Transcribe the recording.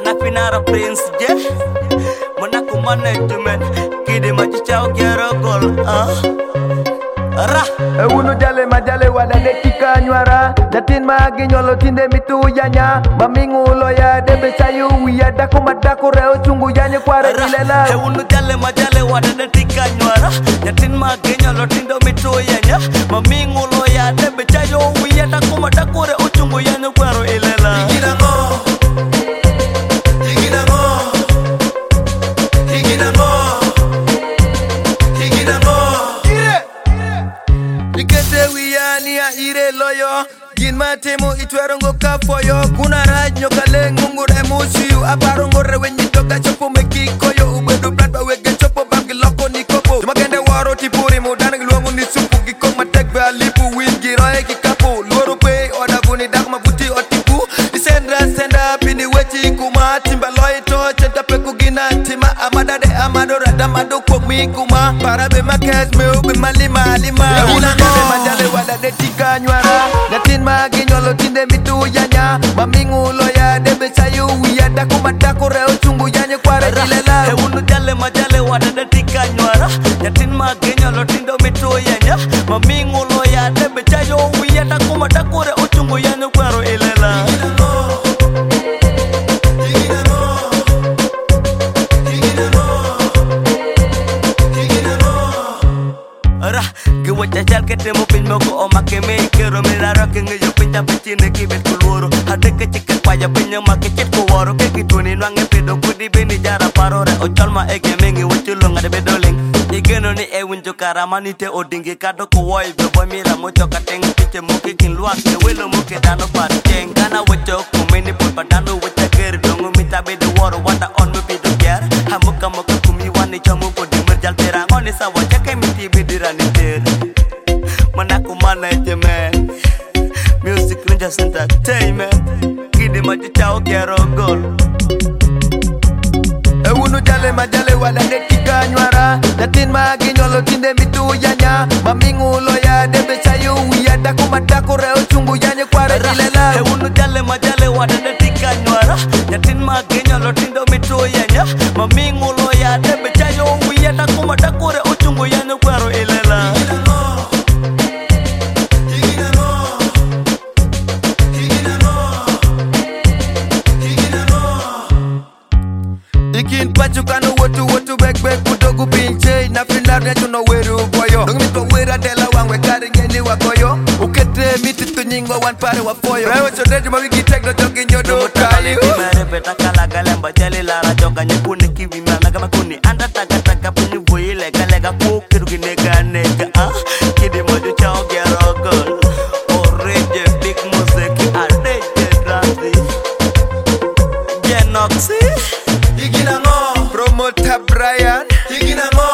Finara Prince je Monaco management Kidi machi chao kiero gol Ra Unu jale majale wada detika nywara Jatin magi nyolo tinde mitu yanya Mamingu loya debe sayu Wiya daku madaku reo chungu yanya kware ilela Unu jale majale wada detika nywara Jatin magi nyolo tinde mitu yanya Mamingu loya debe sayu Wiya daku madaku reo chungu yanya kware ilela ire loyo gin matemo itwerongo kafoyo kuna raj nyokale ngungure musiu aparongo rewenyi doga chopo mekikoyo ubedo bladba wege chopo bamgi loko ni kopo magende waro tipuri mudana luongo ni supu giko matekbe alipu wingi roe kikapo loro pe odaguni dagma buti otipu senda pini wechi kuma timba loito chenta peku gina tima amadade amadora damado komi kuma parabe makes me ube malima majale wada detika nywara Jatin magi nyolo tinde mitu yanya Mamingu loya debe sayu Wiya daku madaku reo chungu yanya kware ilela Unu jale majale wada detika nywara Jatin magi nyolo tinde mitu yanya Mamingu loya debe sayu Wiya daku madaku reo chungu yanya kware ilela Gua jajal ketemu pin moko o make me kero me la rock nge yo pinta pechine ki bet kuloro hade ke chiket paya pinya make chet ko woro ke kituni nwange pedo kudi beni jara parore o cholma ege mengi wuchulo ngade bedoling igeno ni e winjo karamani te odingi kado ko woi be boy mira mocho kateng piche moke kin luak ke welo moke dano par cheng kana wucho ko meni put padano wucha ger dongo mita bedo woro wata on me bedo ger hamuka moka kumi wani chomu podi merjal perango ni sawa chake miti bedirani ter Monaco management Music Rangers Entertainment Kidi machi chao kiero gol Unu jale majale wada detika nywara Jatin magi nyolo tinde mitu yanya Mamingu loya debe sayu Wiya daku madaku reo chungu yanya kware ilela Unu jale majale wada detika nywara Jatin magi nyolo tinde mitu yanya Mamingu loya debe sayu Wiya daku madaku reo chungu yanya kware ilela Ikin pachukano wotu bek kudogu pinche Na finar na chuno weru boyo Nung mito wera dela wangwe kari ngeni wakoyo Ukete miti tunyingo wan pare wafoyo Rewa chodeji mawiki tekno jogi nyodo kayu Mare peta kala galemba jali lara joka nyekune kiwi mana kama kuni Anda taga punyu boyi lega kukiru ginega Kidi mojo chao kiero gol Oreje big music adeje drasi Genoxy Promoter Brian